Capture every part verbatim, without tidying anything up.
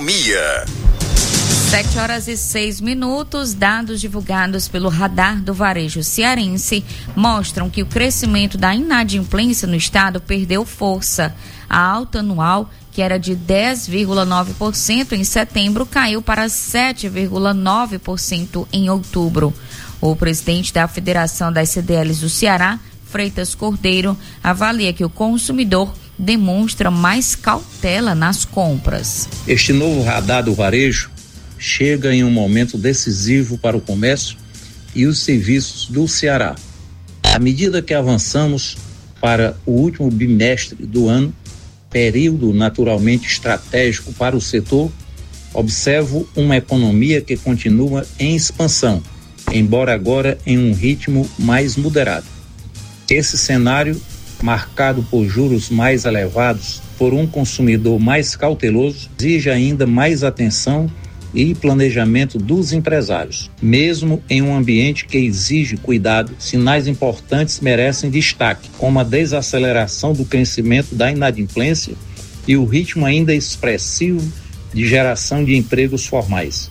Economia. Sete horas e seis minutos. Dados divulgados pelo Radar do Varejo Cearense mostram que o crescimento da inadimplência no estado perdeu força. A alta anual, que era de dez vírgula nove por cento em setembro, caiu para sete vírgula nove por cento em outubro. O presidente da Federação das C D Ls do Ceará, Freitas Cordeiro, avalia que o consumidor demonstra mais cautela nas compras. Este novo radar do varejo chega em um momento decisivo para o comércio e os serviços do Ceará. À medida que avançamos para o último bimestre do ano, período naturalmente estratégico para o setor, observo uma economia que continua em expansão, embora agora em um ritmo mais moderado. Esse cenário, marcado por juros mais elevados, por um consumidor mais cauteloso, exige ainda mais atenção e planejamento dos empresários. Mesmo em um ambiente que exige cuidado, sinais importantes merecem destaque, como a desaceleração do crescimento da inadimplência e o ritmo ainda expressivo de geração de empregos formais.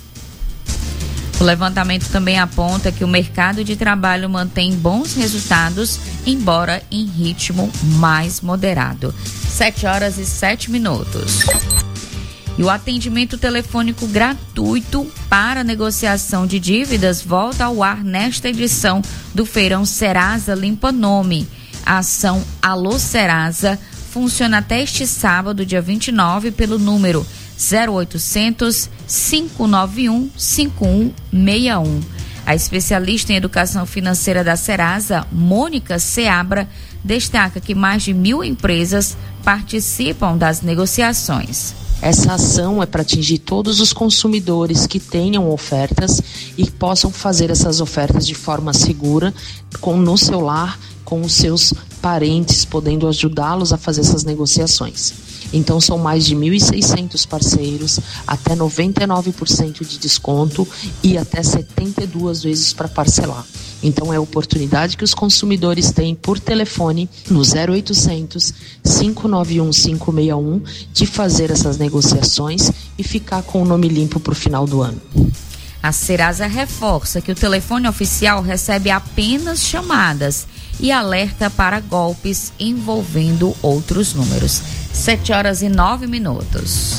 O levantamento também aponta que o mercado de trabalho mantém bons resultados, embora em ritmo mais moderado. Sete horas e sete minutos. E o atendimento telefônico gratuito para negociação de dívidas volta ao ar nesta edição do Feirão Serasa Limpa Nome. A ação Alô Serasa funciona até este sábado, dia vinte e nove, pelo número zero oitocentos, cinco nove um, cinco um seis um. A especialista em educação financeira da Serasa, Mônica Seabra, destaca que mais de mil empresas participam das negociações. Essa ação é para atingir todos os consumidores que tenham ofertas e possam fazer essas ofertas de forma segura, com, no seu lar, com os seus parentes, podendo ajudá-los a fazer essas negociações. Então são mais de mil e seiscentos parceiros, até noventa e nove por cento de desconto e até setenta e duas vezes para parcelar. Então é a oportunidade que os consumidores têm por telefone no zero oitocentos, cinco nove um, cinco seis um de fazer essas negociações e ficar com o nome limpo para o final do ano. A Serasa reforça que o telefone oficial recebe apenas chamadas e alerta para golpes envolvendo outros números. Sete horas e nove minutos.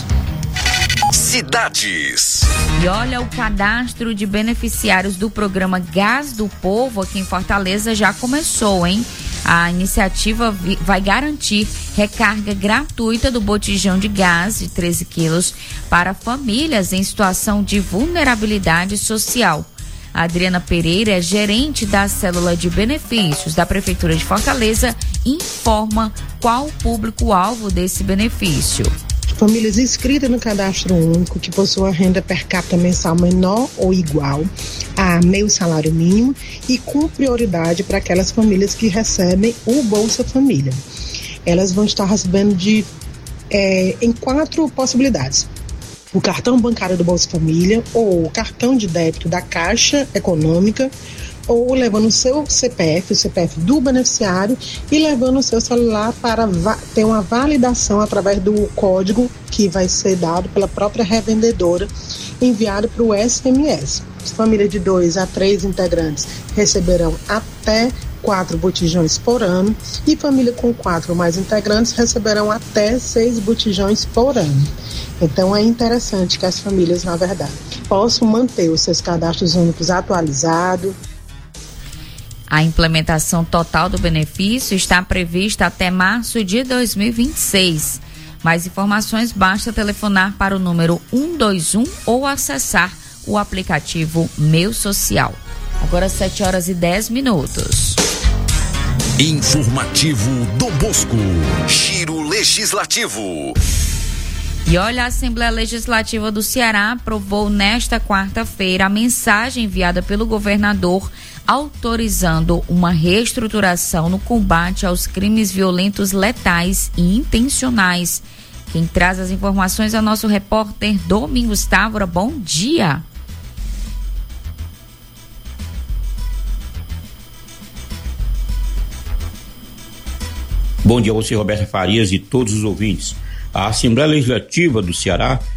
Cidades. E olha, o cadastro de beneficiários do programa Gás do Povo aqui em Fortaleza já começou, hein? A iniciativa vai garantir recarga gratuita do botijão de gás de treze quilos para famílias em situação de vulnerabilidade social. A Adriana Pereira é gerente da célula de benefícios da Prefeitura de Fortaleza e informa qual o público-alvo desse benefício. Famílias inscritas no cadastro único que possuam renda per capita mensal menor ou igual a meio salário mínimo e com prioridade para aquelas famílias que recebem o Bolsa Família. Elas vão estar recebendo de, é, em quatro possibilidades. O cartão bancário do Bolsa Família ou o cartão de débito da Caixa Econômica, ou levando o seu C P F, o C P F do beneficiário, e levando o seu celular para va- ter uma validação através do código que vai ser dado pela própria revendedora, enviado para o S M S. Família de dois a três integrantes receberão até quatro botijões por ano e família com quatro ou mais integrantes receberão até seis botijões por ano. Então é interessante que as famílias, na verdade, possam manter os seus cadastros únicos atualizados. A implementação total do benefício está prevista até março de dois mil e vinte e seis. Mais informações, basta telefonar para o número um dois um ou acessar o aplicativo Meu Social. Agora sete horas e dez minutos. Informativo do Bosco. Giro Legislativo. E olha, a Assembleia Legislativa do Ceará aprovou nesta quarta-feira a mensagem enviada pelo governador autorizando uma reestruturação no combate aos crimes violentos letais e intencionais. Quem traz as informações é o nosso repórter Domingos Távora. Bom dia. Bom dia a você, Roberta Farias, e todos os ouvintes. A Assembleia Legislativa do Ceará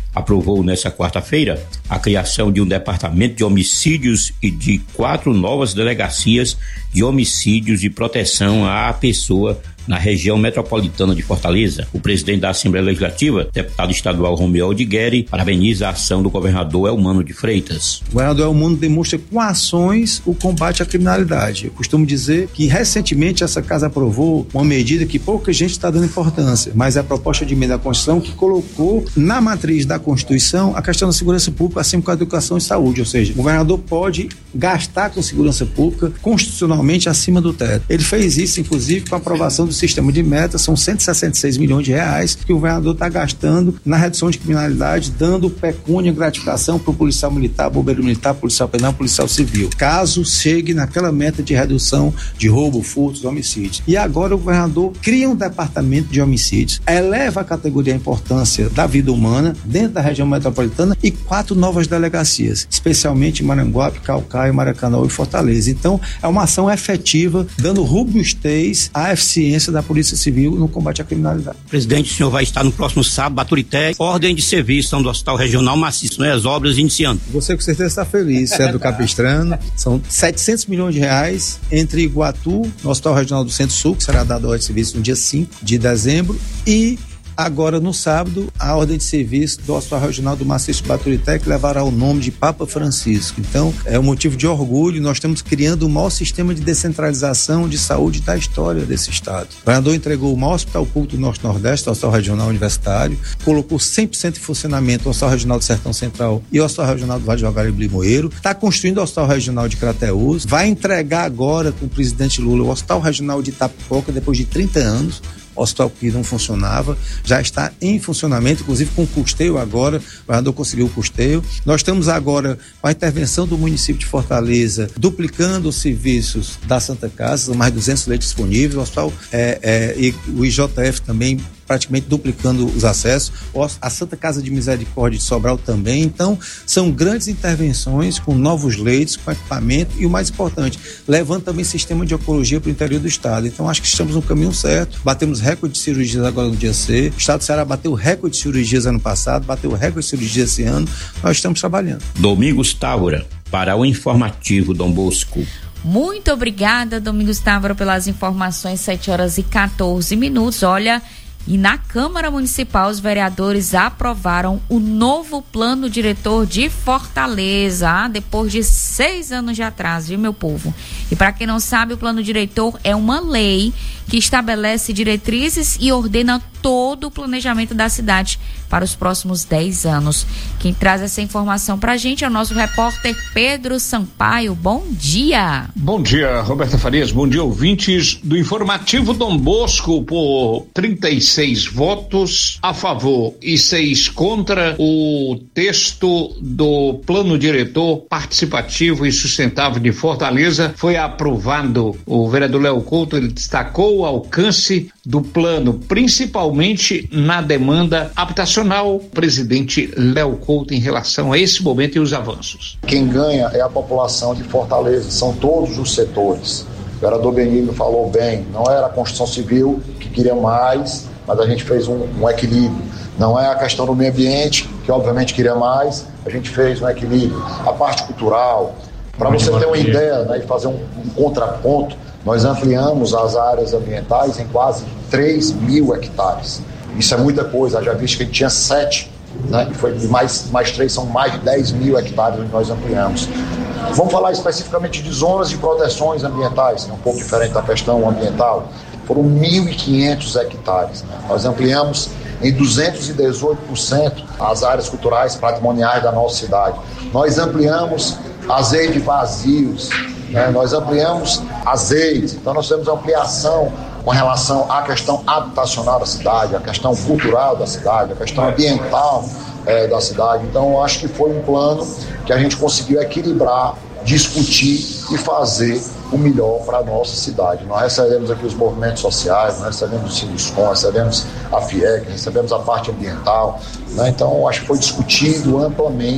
aprovou nesta quarta-feira a criação de um departamento de homicídios e de quatro novas delegacias de homicídios e proteção à pessoa na região metropolitana de Fortaleza. O presidente da Assembleia Legislativa, deputado estadual Romeu Aldigueri, parabeniza a ação do governador Elmano de Freitas. O governador Elmano demonstra com ações o combate à criminalidade. Eu costumo dizer que recentemente essa casa aprovou uma medida que pouca gente está dando importância, mas é a proposta de emenda à Constituição que colocou na matriz da Constituição a questão da segurança pública, assim como a educação e saúde, ou seja, o governador pode gastar com segurança pública constitucionalmente acima do teto. Ele fez isso, inclusive, com a aprovação do sistema de metas, são cento e sessenta e seis milhões de reais que o governador está gastando na redução de criminalidade, dando pecúnia e gratificação para o policial militar, bombeiro militar, policial penal, policial civil, caso chegue naquela meta de redução de roubo, furtos, homicídios. E agora o governador cria um departamento de homicídios, eleva a categoria a importância da vida humana dentro da região metropolitana e quatro novas delegacias, especialmente em Maranguape, Caucaia, Maracanã e Fortaleza. Então, é uma ação efetiva, dando robustez à eficiência da Polícia Civil no combate à criminalidade. Presidente, o senhor vai estar no próximo sábado, Baturité, ordem de serviço do Hospital Regional Maciço, né? As obras iniciando. Você com certeza está feliz, Cedro Capistrano. São setecentos milhões de reais entre Iguatu, no Hospital Regional do Centro-Sul, que será dado a ordem de serviço no dia cinco de dezembro, e agora, no sábado, a ordem de serviço do Hospital Regional do Maciço Baturité, que levará o nome de Papa Francisco. Então, é um motivo de orgulho. Nós estamos criando o maior sistema de descentralização de saúde da história desse estado. O governador entregou o maior hospital público do Norte-Nordeste, o Hospital Regional Universitário, colocou cem por cento em funcionamento o Hospital Regional do Sertão Central e o Hospital Regional do Vale do Jaguaribe e Limoeiro, está construindo o Hospital Regional de Crateús, vai entregar agora, com o presidente Lula, o Hospital Regional de Itapipoca, depois de trinta anos, hospital que não funcionava, já está em funcionamento, inclusive com custeio agora, o governador conseguiu o custeio. Nós estamos agora com a intervenção do município de Fortaleza, duplicando os serviços da Santa Casa, são mais duzentos leitos disponíveis, o hospital é, é, e o I J F também praticamente duplicando os acessos, a Santa Casa de Misericórdia de Sobral também. Então, são grandes intervenções com novos leitos, com equipamento e o mais importante, levando também sistema de oncologia para o interior do estado. Então, acho que estamos no caminho certo, batemos recorde de cirurgias agora no dia C, o estado do Ceará bateu recorde de cirurgias ano passado, bateu recorde de cirurgias esse ano, nós estamos trabalhando. Domingos Távora, para o Informativo Dom Bosco. Muito obrigada, Domingos Távora, pelas informações, sete horas e quatorze minutos. Olha, e na Câmara Municipal, os vereadores aprovaram o novo plano diretor de Fortaleza, ah, depois de seis anos de atraso, viu, meu povo? E para quem não sabe, o plano diretor é uma lei que estabelece diretrizes e ordena todo o planejamento da cidade para os próximos dez anos. Quem traz essa informação para a gente é o nosso repórter Pedro Sampaio. Bom dia! Bom dia, Roberta Farias. Bom dia, ouvintes do Informativo Dom Bosco. Por trinta e seis votos a favor e seis contra, o texto do Plano Diretor Participativo e Sustentável de Fortaleza foi aprovado. O vereador Léo Couto, ele destacou o alcance do plano, principalmente na demanda habitacional. Presidente Léo Couto, em relação a esse momento e os avanços. Quem ganha é a população de Fortaleza, são todos os setores. O vereador Benigno falou bem, não era a construção civil que queria mais, mas a gente fez um, um equilíbrio. Não é a questão do meio ambiente, que obviamente queria mais, a gente fez um equilíbrio. A parte cultural, para você ter uma ideia, né, e fazer um, um contraponto, nós ampliamos as áreas ambientais em quase três mil hectares. Isso é muita coisa, já visto que a gente tinha sete, né, e foi mais, mais três, são mais de dez mil hectares onde nós ampliamos. Vamos falar especificamente de zonas de proteções ambientais, que é um pouco diferente da questão ambiental. Foram mil e quinhentos hectares. Nós ampliamos em duzentos e dezoito por cento as áreas culturais patrimoniais da nossa cidade. Nós ampliamos azeides vazios, né? Nós ampliamos azeides. Então nós temos ampliação com relação à questão habitacional da cidade, a questão cultural da cidade, a questão ambiental é, da cidade. Então eu acho que foi um plano que a gente conseguiu equilibrar, discutir e fazer o melhor para a nossa cidade. Nós recebemos aqui os movimentos sociais, nós recebemos o Siniscom, recebemos a FIEC, recebemos a parte ambiental, né? Então acho que foi discutido amplamente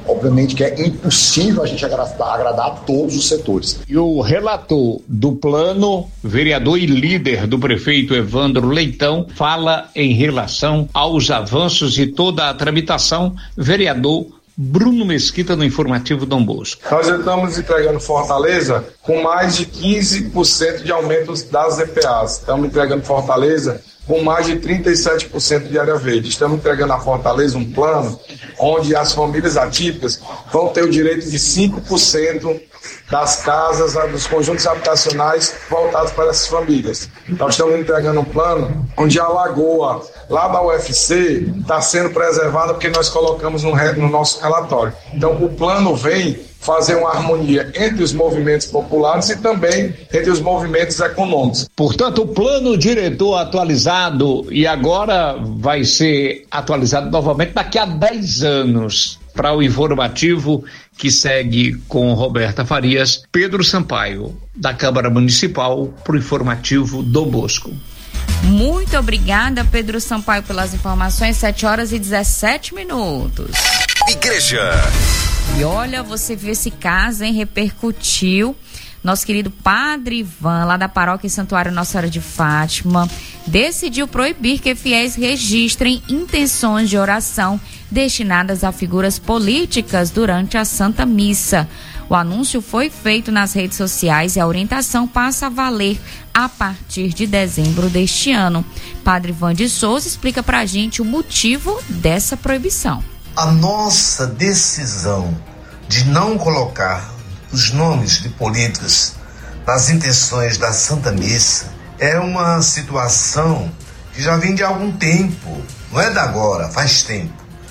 Obviamente que é impossível a gente agradar, agradar a todos os setores. E o relator do plano, vereador e líder do prefeito Evandro Leitão, fala em relação aos avanços e toda a tramitação. Vereador Bruno Mesquita, no informativo Dom Bosco. Nós estamos entregando Fortaleza com mais de quinze por cento de aumento das D P As. Estamos entregando Fortaleza com mais de trinta e sete por cento de área verde. Estamos entregando a Fortaleza um plano onde as famílias atípicas vão ter o direito de cinco por cento das casas, dos conjuntos habitacionais voltados para essas famílias. Nós estamos entregando um plano onde a lagoa lá da U F C está sendo preservada porque nós colocamos no, no nosso relatório. Então o plano vem fazer uma harmonia entre os movimentos populares e também entre os movimentos econômicos. Portanto, o plano diretor atualizado e agora vai ser atualizado novamente daqui a dez anos. Para o informativo que segue com Roberta Farias, Pedro Sampaio, da Câmara Municipal, para o informativo Dom Bosco. Muito obrigada, Pedro Sampaio, pelas informações. sete horas e dezessete minutos. Igreja. E olha, você viu esse caso, hein? Repercutiu. Nosso querido Padre Ivan, lá da paróquia Santuário Nossa Senhora de Fátima, decidiu proibir que fiéis registrem intenções de oração destinadas a figuras políticas durante a Santa Missa. O anúncio foi feito nas redes sociais e a orientação passa a valer a partir de dezembro deste ano. Padre Ivan de Souza explica pra gente o motivo dessa proibição. A nossa decisão de não colocar os nomes de políticos nas intenções da Santa Missa é uma situação que já vem de algum tempo, não é de agora, faz tempo.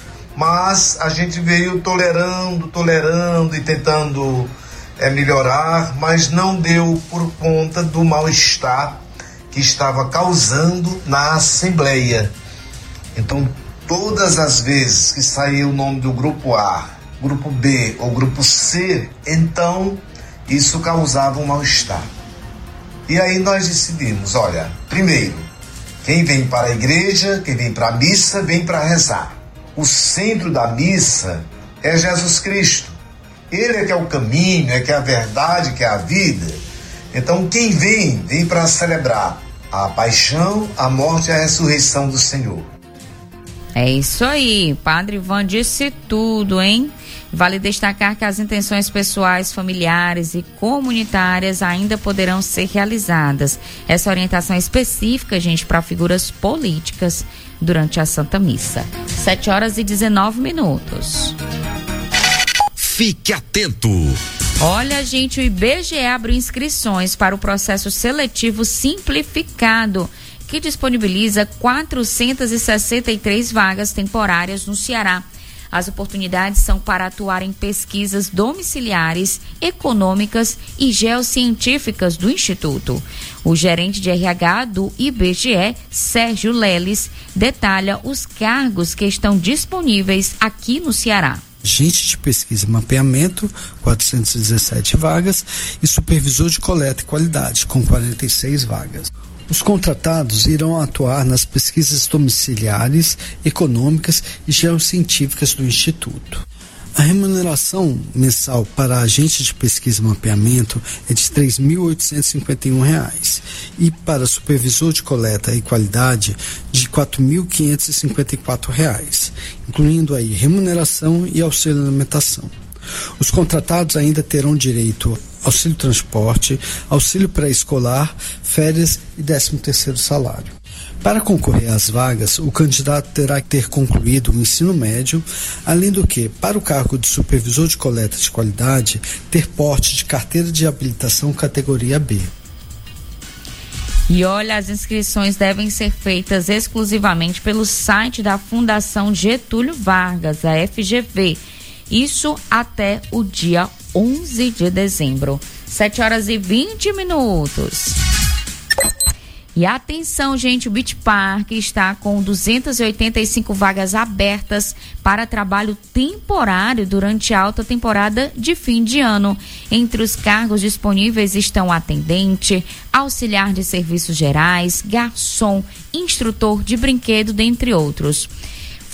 Mas a gente veio tolerando, tolerando e tentando é, melhorar, mas não deu por conta do mal-estar que estava causando na Assembleia. Então, todas as vezes que saía o nome do grupo A, grupo B ou grupo C, então isso causava um mal-estar. E aí nós decidimos, olha, primeiro, quem vem para a igreja, quem vem para a missa, vem para rezar. O centro da missa é Jesus Cristo. Ele é que é o caminho, é que é a verdade, que é a vida. Então quem vem, vem para celebrar a paixão, a morte e a ressurreição do Senhor. É isso aí, Padre Ivan disse tudo, hein? Vale destacar que as intenções pessoais, familiares e comunitárias ainda poderão ser realizadas. Essa orientação é específica, gente, para figuras políticas durante a Santa Missa. sete horas e dezenove minutos. Fique atento. Olha, gente, o I B G E abriu inscrições para o processo seletivo simplificado, que disponibiliza quatrocentas e sessenta e três vagas temporárias no Ceará. As oportunidades são para atuar em pesquisas domiciliares, econômicas e geocientíficas do Instituto. O gerente de R H do I B G E, Sérgio Leles, detalha os cargos que estão disponíveis aqui no Ceará. Agente de pesquisa e mapeamento, quatrocentas e dezessete vagas, e supervisor de coleta e qualidade, com quarenta e seis vagas. Os contratados irão atuar nas pesquisas domiciliares, econômicas e geocientíficas do Instituto. A remuneração mensal para agente de pesquisa e mapeamento é de três mil oitocentos e cinquenta e um reais e para supervisor de coleta e qualidade de quatro mil quinhentos e cinquenta e quatro reais, incluindo aí remuneração e auxílio alimentação. Os contratados ainda terão direito ao auxílio transporte, auxílio pré-escolar, férias e décimo terceiro salário. Para concorrer às vagas, o candidato terá que ter concluído o ensino médio, além do que, para o cargo de supervisor de coleta de qualidade, ter porte de carteira de habilitação categoria B. E olha, as inscrições devem ser feitas exclusivamente pelo site da Fundação Getúlio Vargas, a F G V. Isso até o dia onze de dezembro. sete horas e vinte minutos. E atenção, gente, o Beach Park está com duzentas e oitenta e cinco vagas abertas para trabalho temporário durante a alta temporada de fim de ano. Entre os cargos disponíveis estão atendente, auxiliar de serviços gerais, garçom, instrutor de brinquedo, dentre outros.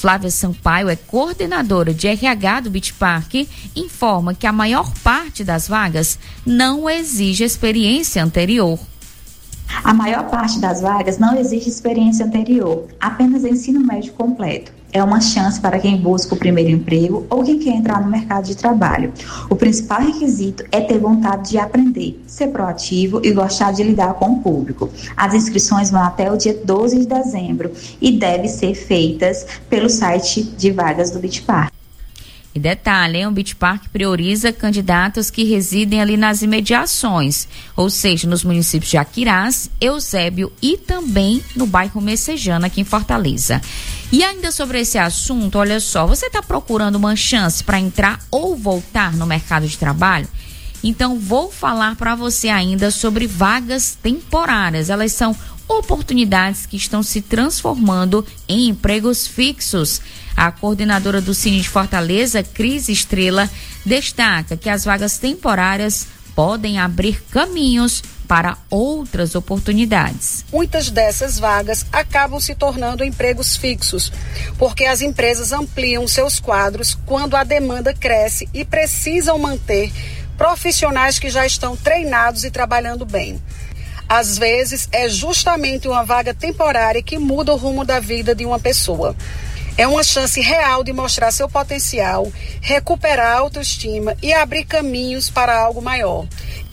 Flávia Sampaio é coordenadora de R H do Beach Park, informa que a maior parte das vagas não exige experiência anterior. A maior parte das vagas não exige experiência anterior, apenas ensino médio completo. É uma chance para quem busca o primeiro emprego ou quem quer entrar no mercado de trabalho. O principal requisito é ter vontade de aprender, ser proativo e gostar de lidar com o público. As inscrições vão até o dia doze de dezembro e devem ser feitas pelo site de vagas do Beach Park. E detalhe, hein? O Beach Park prioriza candidatos que residem ali nas imediações, ou seja, nos municípios de Aquirás, Eusébio e também no bairro Messejana, aqui em Fortaleza. E ainda sobre esse assunto, olha só, você está procurando uma chance para entrar ou voltar no mercado de trabalho? Então vou falar para você ainda sobre vagas temporárias. Elas são oportunidades que estão se transformando em empregos fixos. A coordenadora do Cine de Fortaleza, Cris Estrela, destaca que as vagas temporárias podem abrir caminhos para outras oportunidades. Muitas dessas vagas acabam se tornando empregos fixos, porque as empresas ampliam seus quadros quando a demanda cresce e precisam manter profissionais que já estão treinados e trabalhando bem. Às vezes, é justamente uma vaga temporária que muda o rumo da vida de uma pessoa. É uma chance real de mostrar seu potencial, recuperar a autoestima e abrir caminhos para algo maior.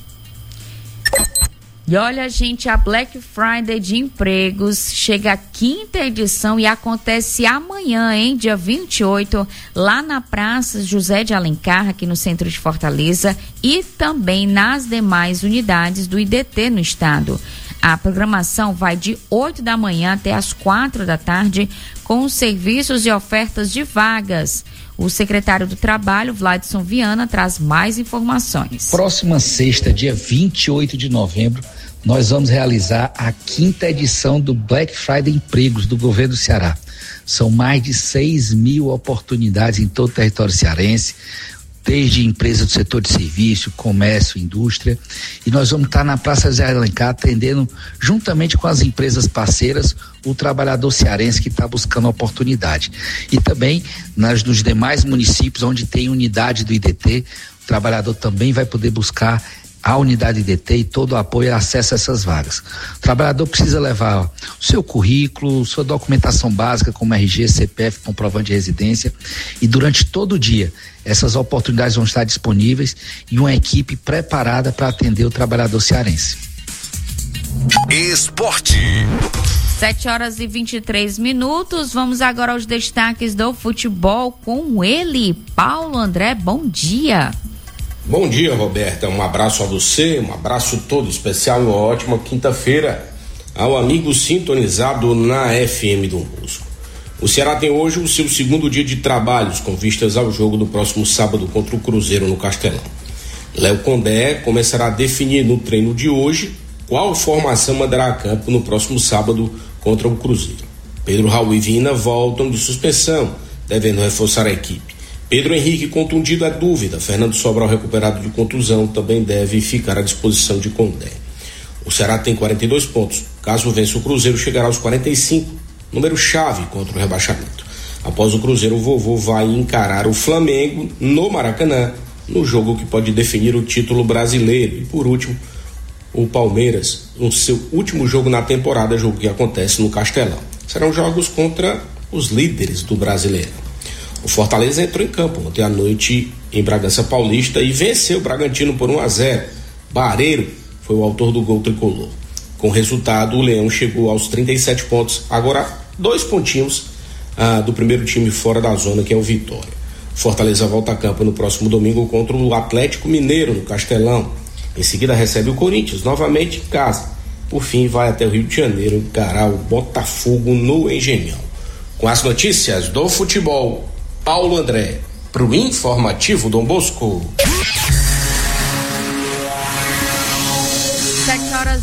E olha, gente, a Black Friday de empregos chega à quinta edição e acontece amanhã, hein, dia vinte e oito, lá na Praça José de Alencar, aqui no centro de Fortaleza, e também nas demais unidades do I D T no estado. A programação vai de oito da manhã até as quatro da tarde, com serviços e ofertas de vagas. O secretário do Trabalho, Vladson Viana, traz mais informações. Próxima sexta, dia vinte e oito de novembro, nós vamos realizar a quinta edição do Black Friday Empregos do governo do Ceará. São mais de seis mil oportunidades em todo o território cearense, desde empresas do setor de serviço, comércio, indústria, e nós vamos estar na Praça José de Alencar atendendo, juntamente com as empresas parceiras, o trabalhador cearense que está buscando oportunidade. E também nas, nos demais municípios onde tem unidade do I D T, o trabalhador também vai poder buscar a unidade I D T e todo o apoio e acesso a essas vagas. O trabalhador precisa levar o seu currículo, sua documentação básica como R G, C P F, comprovante de residência, e durante todo o dia essas oportunidades vão estar disponíveis e uma equipe preparada para atender o trabalhador cearense. Esporte. sete horas e vinte e três minutos. Vamos agora aos destaques do futebol com ele, Paulo André. Bom dia. Bom dia, Roberta. Um abraço a você, um abraço todo especial e uma ótima quinta-feira ao amigo sintonizado na F M do Bosco. O Ceará tem hoje o seu segundo dia de trabalhos com vistas ao jogo do próximo sábado contra o Cruzeiro no Castelão. Léo Condé começará a definir no treino de hoje qual formação mandará a campo no próximo sábado contra o Cruzeiro. Pedro Raul e Vina voltam de suspensão, devendo reforçar a equipe. Pedro Henrique contundido é dúvida. Fernando Sobral, recuperado de contusão, também deve ficar à disposição de Condé. O Ceará tem quarenta e dois pontos. Caso vença o Cruzeiro, chegará aos quarenta e cinco, número chave contra o rebaixamento. Após o Cruzeiro, o vovô vai encarar o Flamengo no Maracanã, no jogo que pode definir o título brasileiro. E por último, o Palmeiras, no seu último jogo na temporada, jogo que acontece no Castelão. Serão jogos contra os líderes do Brasileirão. O Fortaleza entrou em campo ontem à noite em Bragança Paulista e venceu o Bragantino por um a zero. Barreiro foi o autor do gol tricolor. Com o resultado, o Leão chegou aos trinta e sete pontos, agora dois pontinhos ah, do primeiro time fora da zona, que é o Vitória. Fortaleza volta a campo no próximo domingo contra o Atlético Mineiro, no Castelão. Em seguida recebe o Corinthians, novamente em casa. Por fim, vai até o Rio de Janeiro encarar o Botafogo no Engenhão. Com as notícias do futebol, Paulo André, para o Informativo Dom Bosco. sete horas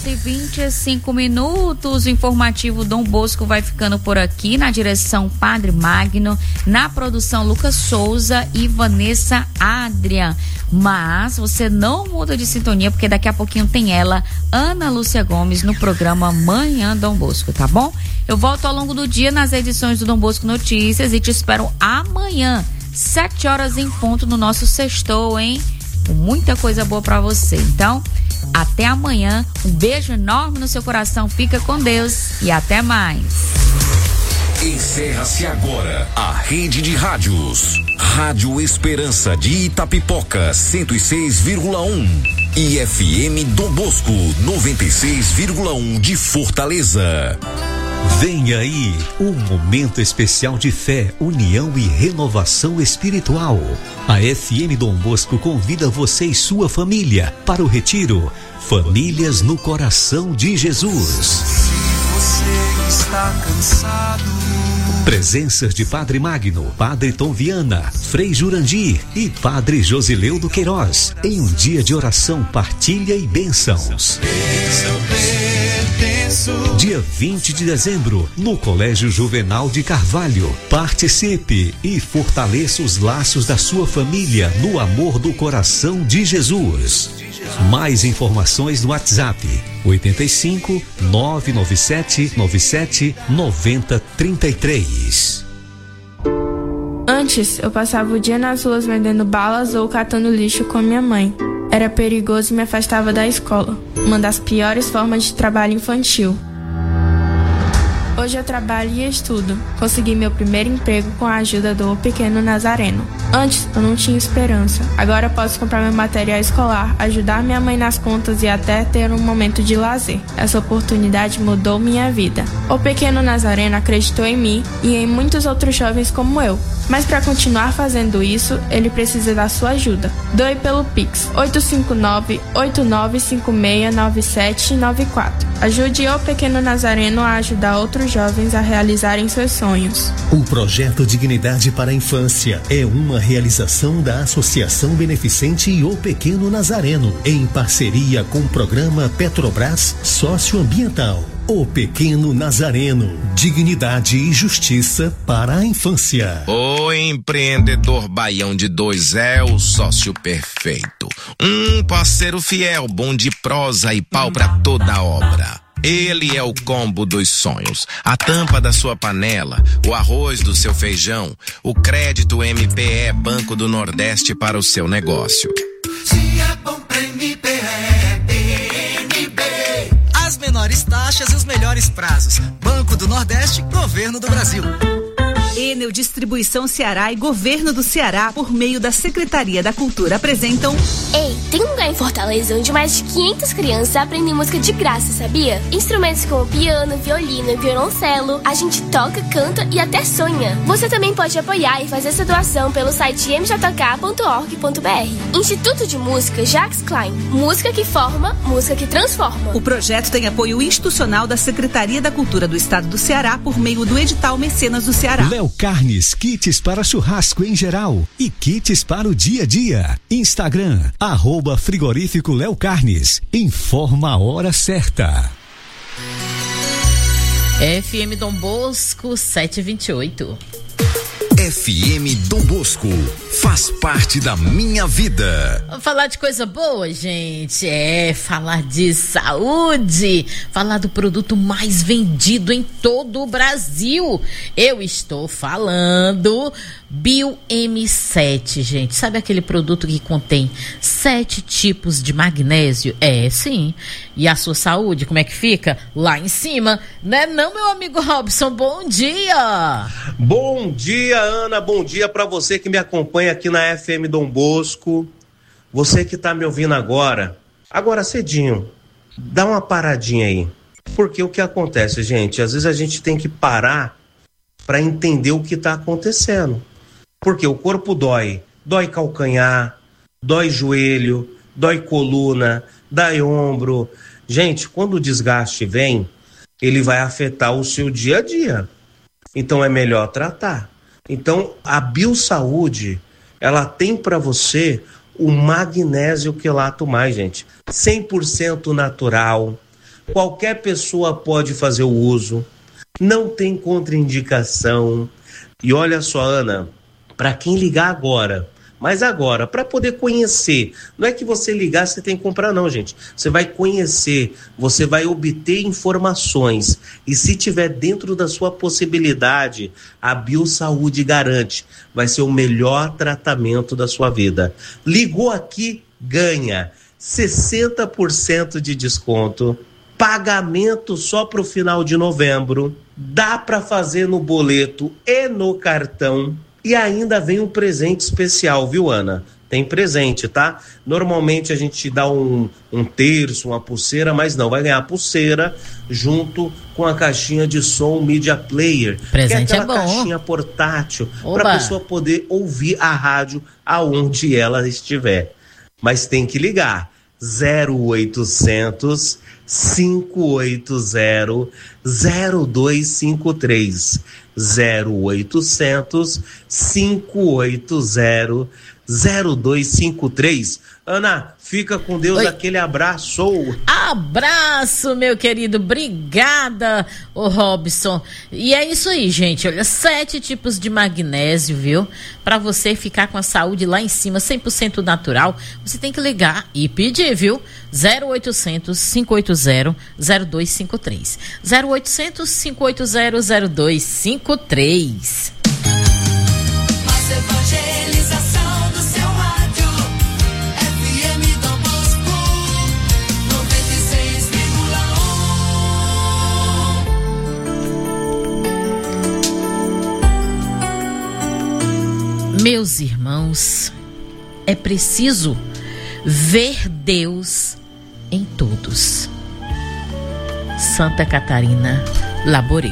horas e vinte e cinco minutos. O informativo Dom Bosco vai ficando por aqui. Na direção Padre Magno, na produção Lucas Souza e Vanessa Adrian. Mas você não muda de sintonia, porque daqui a pouquinho tem ela, Ana Lúcia Gomes, no programa Manhã Dom Bosco, tá bom? Eu volto ao longo do dia nas edições do Dom Bosco Notícias e te espero amanhã, sete horas em ponto, no nosso sextou, hein? Com muita coisa boa pra você. Então, até amanhã. Um beijo enorme no seu coração. Fica com Deus e até mais. Encerra-se agora a rede de rádios. Rádio Esperança de Itapipoca, cento e seis vírgula um. E F M Dom Bosco, noventa e seis vírgula um de Fortaleza. Vem aí um momento especial de fé, união e renovação espiritual. A F M Dom Bosco convida você e sua família para o retiro Famílias no Coração de Jesus. Se você está cansado, presenças de Padre Magno, Padre Tom Viana, Frei Jurandir e Padre Josileudo Queiroz, em um dia de oração, partilha e bênçãos. Dia vinte de dezembro, no Colégio Juvenal de Carvalho. Participe e fortaleça os laços da sua família no amor do coração de Jesus. Mais informações no WhatsApp oitenta e cinco, nove nove sete nove sete nove zero três três. Antes, eu passava o dia nas ruas vendendo balas ou catando lixo com minha mãe. Era perigoso e me afastava da escola, uma das piores formas de trabalho infantil. Hoje eu trabalho e estudo. Consegui meu primeiro emprego com a ajuda do O Pequeno Nazareno. Antes eu não tinha esperança. Agora eu posso comprar meu material escolar, ajudar minha mãe nas contas e até ter um momento de lazer. Essa oportunidade mudou minha vida. O Pequeno Nazareno acreditou em mim e em muitos outros jovens como eu. Mas para continuar fazendo isso, ele precisa da sua ajuda. Doe pelo Pix oito cinco nove, oito nove cinco seis, nove sete nove quatro. Ajude o Pequeno Nazareno a ajudar outros jovens a realizarem seus sonhos. O projeto Dignidade para a Infância é uma realização da Associação Beneficente O Pequeno Nazareno, em parceria com o programa Petrobras Socioambiental. O Pequeno Nazareno, dignidade e justiça para a infância. O empreendedor baião de dois é o sócio perfeito. Um parceiro fiel, bom de prosa e pau pra toda obra. Ele é o combo dos sonhos, a tampa da sua panela, o arroz do seu feijão, o crédito M P E Banco do Nordeste para o seu negócio. se é bom pra M P E, M B. As menores taxas e os melhores prazos. Banco do Nordeste, Governo do Brasil. Enel Distribuição Ceará e Governo do Ceará, por meio da Secretaria da Cultura, apresentam... Ei, tem um lugar em Fortaleza onde mais de quinhentas crianças aprendem música de graça, sabia? Instrumentos como piano, violino e violoncelo, a gente toca, canta e até sonha. Você também pode apoiar e fazer essa doação pelo site m j k ponto org ponto b r. Instituto de Música Jacques Klein. Música que forma, música que transforma. O projeto tem apoio institucional da Secretaria da Cultura do Estado do Ceará por meio do edital Mecenas do Ceará. Léo Carnes, kits para churrasco em geral e kits para o dia a dia. Instagram, arroba frigorífico Léo Carnes. Informa a hora certa. F M Dom Bosco, sete e vinte e oito. F M Dom Bosco faz parte da minha vida. Vamos falar de coisa boa, gente. É, falar de saúde. Falar do produto mais vendido em todo o Brasil. Eu estou falando Bio M sete, gente. Sabe aquele produto que contém sete tipos de magnésio? É, sim. E a sua saúde, como é que fica? Lá em cima, né não, meu amigo Robson? Bom dia! Bom dia, Ana. Bom dia para você que me acompanha aqui na F M Dom Bosco. Você que tá me ouvindo agora, agora cedinho, dá uma paradinha aí. Porque o que acontece, gente? Às vezes a gente tem que parar para entender o que tá acontecendo. Porque o corpo dói, dói calcanhar, dói joelho, dói coluna, dói ombro. Gente, quando o desgaste vem, ele vai afetar o seu dia a dia. Então é melhor tratar. Então a Biosaúde, ela tem para você o magnésio quelato mais, gente. cem por cento natural, qualquer pessoa pode fazer o uso, não tem contraindicação. E olha só, Ana, para quem ligar agora, mas agora, para poder conhecer, não é que você ligar, você tem que comprar não, gente. Você vai conhecer, você vai obter informações. E se tiver dentro da sua possibilidade, a Biosaúde garante, vai ser o melhor tratamento da sua vida. Ligou aqui, ganha sessenta por cento de desconto, pagamento só para o final de novembro, dá para fazer no boleto e no cartão. E ainda vem um presente especial, viu, Ana? Tem presente, tá? Normalmente a gente dá um, um terço, uma pulseira, mas não, vai ganhar a pulseira junto com a caixinha de som Media Player. Presente que é aquela é bom. caixinha portátil Oba. para a pessoa poder ouvir a rádio aonde ela estiver. Mas tem que ligar. zero oitocentos, cinco oito zero, zero dois cinco três. zero oitocentos, cinco oito zero, zero dois cinco três. Ana, fica com Deus. Oi. Aquele abraço. Abraço, meu querido. Obrigada, ô Robson. E é isso aí, gente. Olha, sete tipos de magnésio, viu? Pra você ficar com a saúde lá em cima, cem por cento natural, você tem que ligar e pedir, viu? zero oitocentos, cinco oito zero, zero dois cinco três. zero oitocentos, cinco oito zero, zero dois cinco três. Mais evangelização do seu rádio. F M Dom Bosco noventa e seis vírgula um. Meus irmãos, é preciso ver Deus em todos. Santa Catarina Laboré.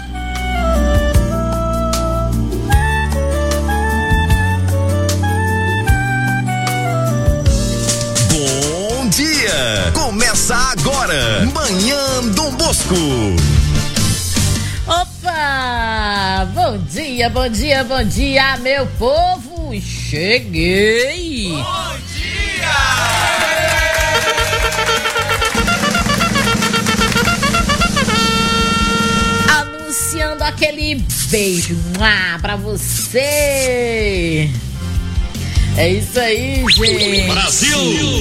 Bom dia! Começa agora, Manhã Dom Bosco. Opa! Bom dia, bom dia, bom dia, meu povo! Cheguei! Bom dia! Anunciando aquele beijo ah, pra você! É isso aí, gente! Brasil!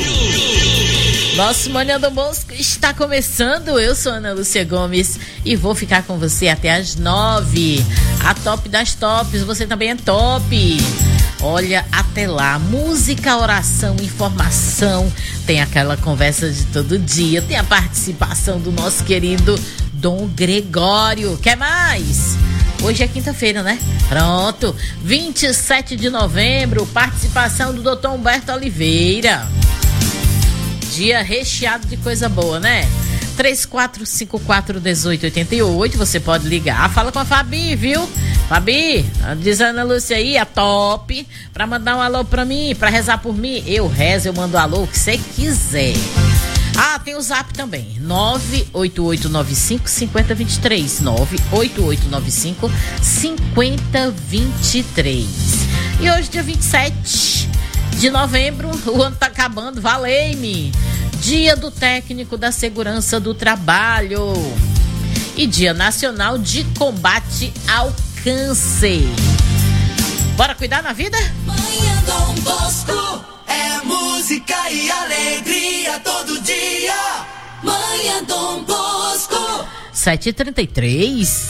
Nosso Manhã do Bosco está começando. Eu sou Ana Lúcia Gomes e vou ficar com você até às nove. A top das tops, você também é top. Olha, até lá, música, oração, informação, tem aquela conversa de todo dia, tem a participação do nosso querido Dom Gregório. Quer mais? Hoje é quinta-feira, né? Pronto, vinte e sete de novembro, participação do doutor Humberto Oliveira. Dia recheado de coisa boa, né? três quatro cinco quatro, um oito oito oito, você pode ligar. Fala com a Fabi, viu? Fabi, diz a Ana Lúcia aí, a top, pra mandar um alô pra mim, pra rezar por mim. Eu rezo, eu mando alô, o que você quiser. Ah, tem o zap também, nove oito oito nove cinco, cinco zero dois três, nove oito oito nove cinco, cinco zero dois três. E hoje, dia vinte e sete de novembro, o ano tá acabando, valei-me. Dia do Técnico da Segurança do Trabalho e Dia Nacional de Combate ao Câncer. Bora cuidar na vida? Manhã Dom Bosco é música e alegria todo dia. Manhã Dom Bosco. sete e trinta e três.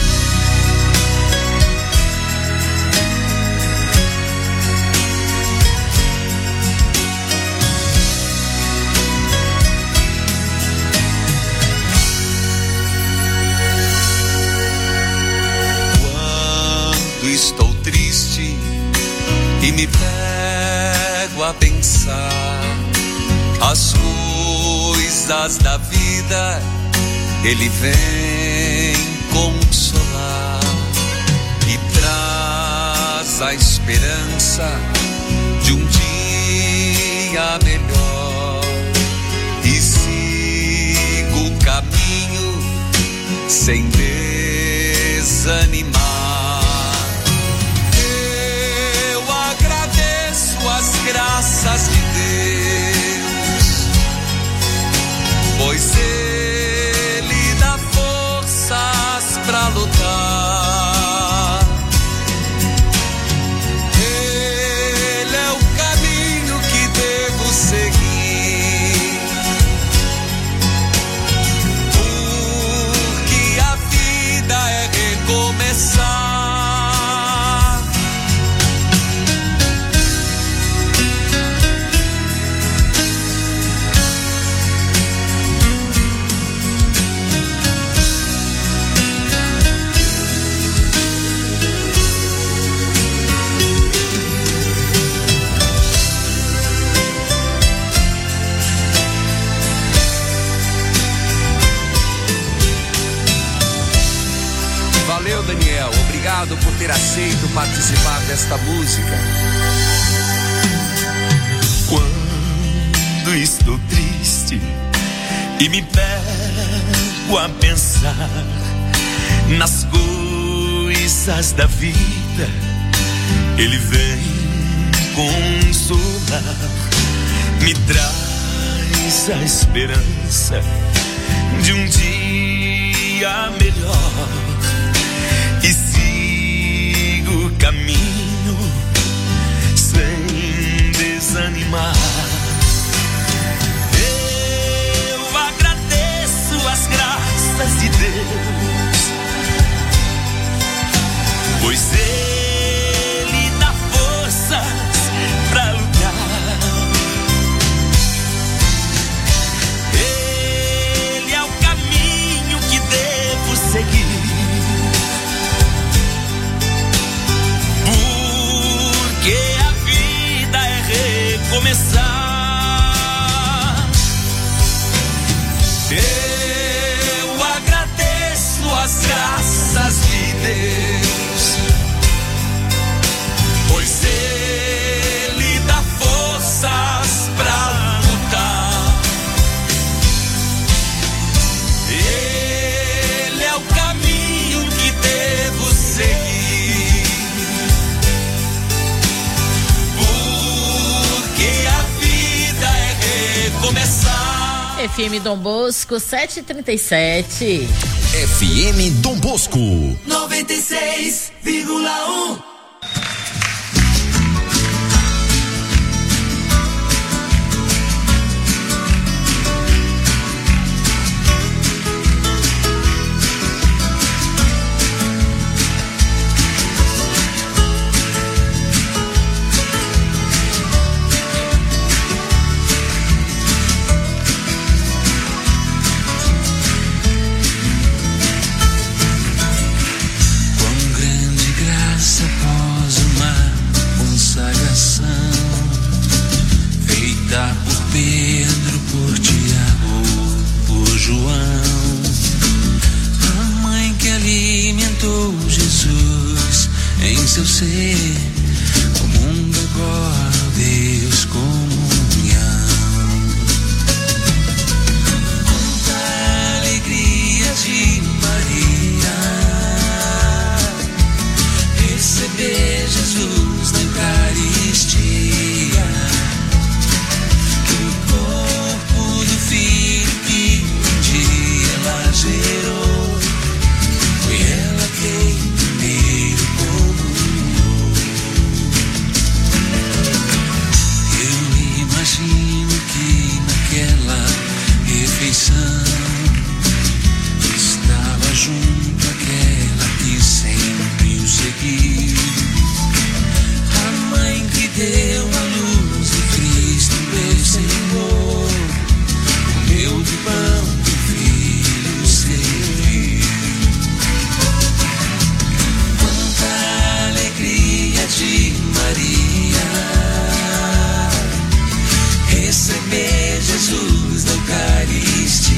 Estou triste e me pego a pensar as coisas da vida, ele vem consolar e traz a esperança de um dia melhor, e sigo o caminho sem desanimar. As graças de Deus, pois Valeu, Daniel. Obrigado por ter aceito participar desta música. Quando estou triste e me pego a pensar nas coisas da vida, Ele vem consolar, me traz a esperança de um dia melhor e sigo o caminho sem desanimar. Eu agradeço as graças de Deus, pois Ele dá forças pra lutar. Ele é o caminho que devo seguir, porque a vida é recomeçar. Eu agradeço as graças de Deus, pois Ele dá forças pra lutar. Ele é o caminho que devo seguir, porque a vida é recomeçar. F M Dom Bosco sete e trinta e sete. F M Dom Bosco noventa e seis vírgula um. Seu ser, o mundo agora, Deus, comunhão. Quanta alegria de Maria receber Jesus na Eucaristia, o corpo do Filho que um dia ela gerou, foi ela quem primeiro como imagino que naquela refeição estava junto aquela que sempre o seguiu, a mãe que deu a luz de Cristo, meu Senhor, comeu do pão que o Filho serviu. Quanta alegria de Maria receber Jesus na Eucaristia,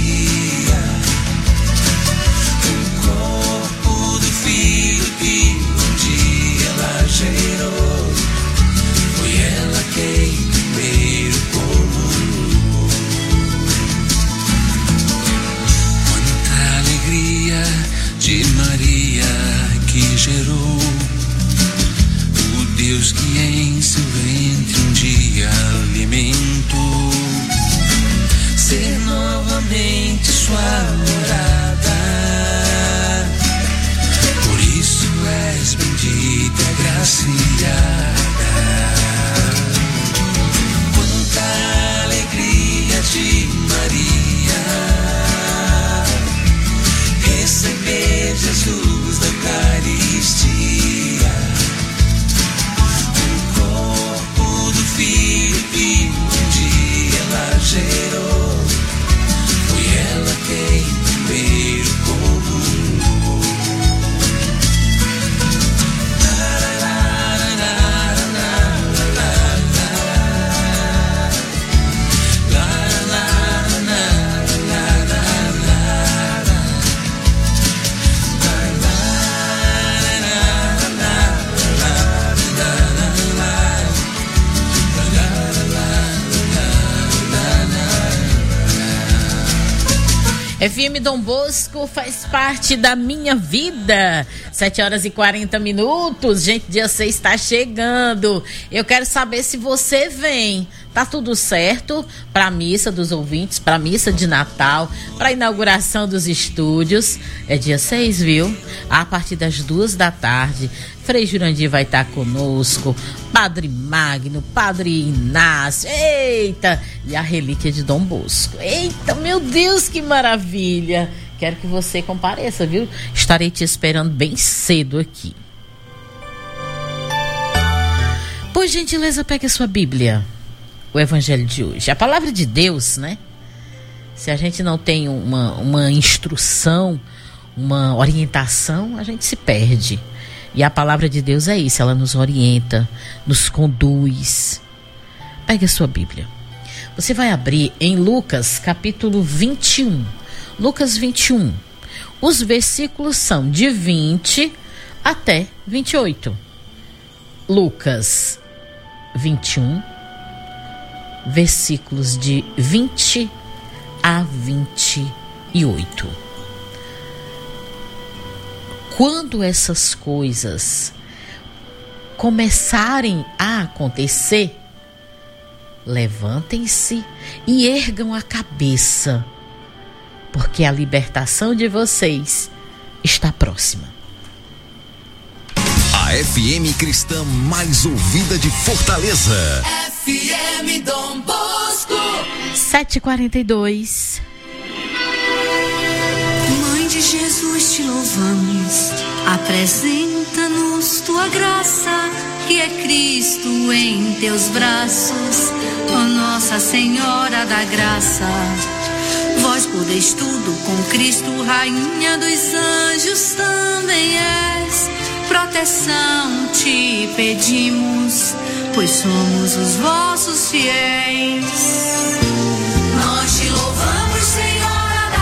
o corpo do Filho que um dia ela gerou, foi ela quem primeiro comungou. Quanta alegria de Maria que gerou o Deus que em seu ventre um dia alimentou, ser novamente sua morada. Por isso és bendita, agraciada. Quanta alegria de Maria receber Jesus na Eucaristia, Filho que um dia ela gerou, foi ela quem F M Dom Bosco faz parte da minha vida. sete horas e quarenta minutos. Gente, dia seis está chegando. Eu quero saber se você vem. Tá tudo certo para a missa dos ouvintes, para a missa de Natal, para a inauguração dos estúdios. É dia seis, viu? A partir das duas da tarde. Frei Jurandir vai estar conosco, Padre Magno, Padre Inácio, eita, e a relíquia de Dom Bosco. Eita, meu Deus, que maravilha! Quero que você compareça, viu? Estarei te esperando bem cedo aqui. Por gentileza, pegue a sua Bíblia, o Evangelho de hoje. A palavra de Deus, né? Se a gente não tem uma, uma instrução, uma orientação, a gente se perde. E a palavra de Deus é isso, ela nos orienta, nos conduz. Pegue a sua Bíblia. Você vai abrir em Lucas capítulo vinte e um. Lucas vinte e um. Os versículos são de vinte até vinte e oito. Lucas vinte e um, versículos de vinte a vinte e oito. Quando essas coisas começarem a acontecer, levantem-se e ergam a cabeça, porque a libertação de vocês está próxima. A F M cristã mais ouvida de Fortaleza. F M Dom Bosco. sete e quarenta e dois. Mãe de Jesus, te louvamos, apresenta-nos tua graça, que é Cristo em teus braços, ó Nossa Senhora da Graça. Vós podeis tudo, com Cristo, Rainha dos Anjos também és, proteção te pedimos, pois somos os vossos fiéis. Nós te louvamos, Senhor.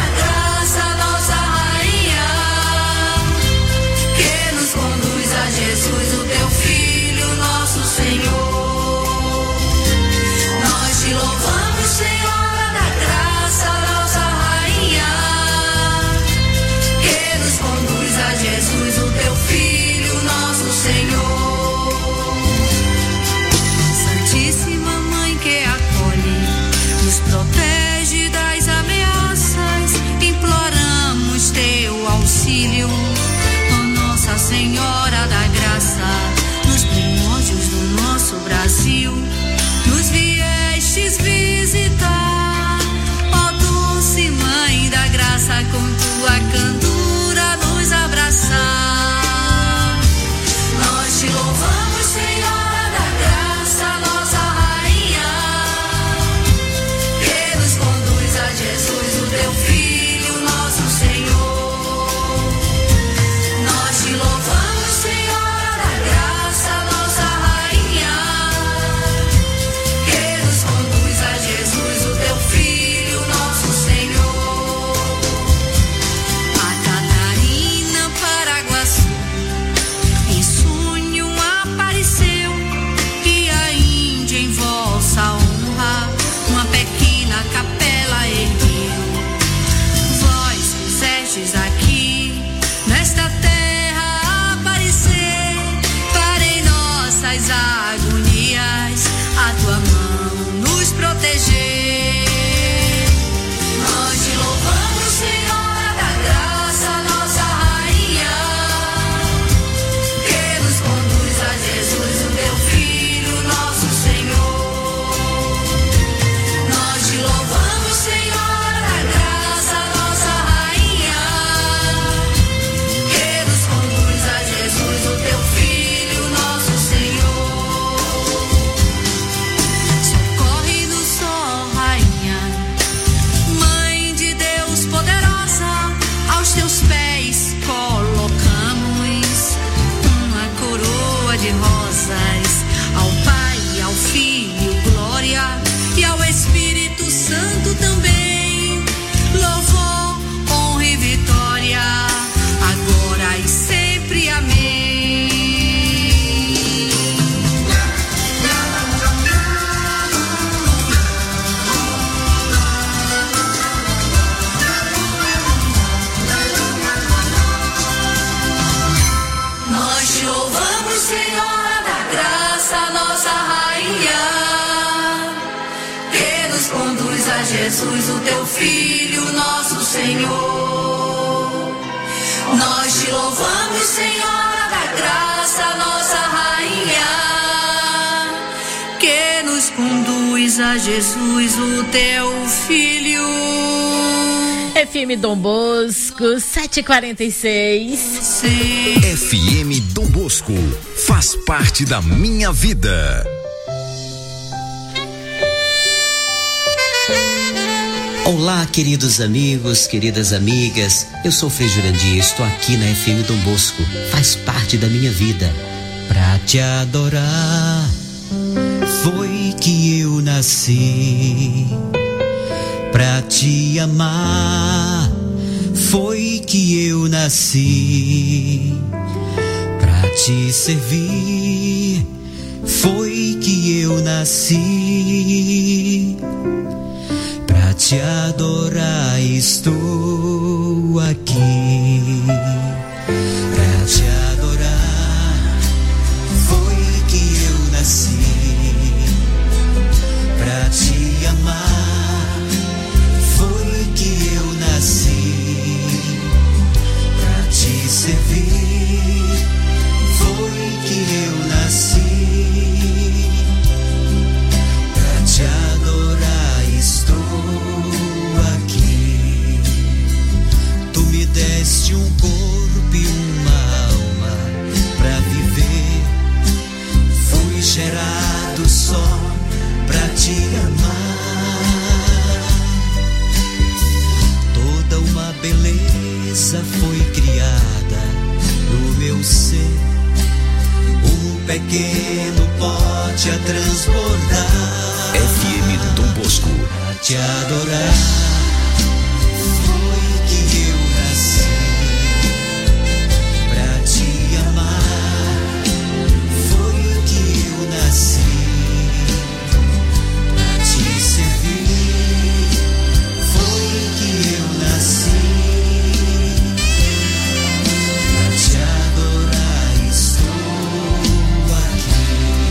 Jesus, o teu Filho, nosso Senhor. Nós te louvamos, Senhora da Graça, nossa Rainha, que nos conduz a Jesus, o teu Filho, nosso Senhor. Santíssima Mãe que acolhe, nos protege das ameaças, imploramos teu auxílio. Nossa Senhora da Graça, nos primórdios do nosso Brasil, nos viestes visitar, ó doce Mãe da Graça, com tua candura nos abraçar. Nós te louvamos, Senhora da Graça, nossa Rainha, que nos conduz a Jesus, o teu Filho, nosso Senhor. Te louvamos, Senhora da Graça, nossa Rainha, que nos conduz a Jesus, o teu Filho, nosso Senhor. Nós te louvamos, Senhora da graça, nossa rainha, que nos conduz a Jesus, o teu Filho. F M Dom Bosco, sete e quarenta e seis. F M Dom Bosco faz parte da minha vida. Olá, queridos amigos, queridas amigas. Eu sou Frei Jurandir, estou aqui na F M Dom Bosco. Faz parte da minha vida. Pra te adorar foi que eu nasci. Pra te amar foi que eu nasci. Pra te servir foi que eu nasci. Pra te adorar estou aqui. Pra te adorar foi que eu nasci. Pra te amar foi que eu nasci. Pra te servir foi que eu nasci. Pra te adorar estou aqui. Tu me deste um corpo e uma alma pra viver. Fui gerado só pra te amar. Toda uma beleza foi criada no meu ser. Um pequeno pote a transbordar. F M Dom Bosco. Pra te adorar foi que eu nasci. Pra te amar foi que eu nasci. Pra te servir foi que eu nasci. Pra te adorar estou aqui.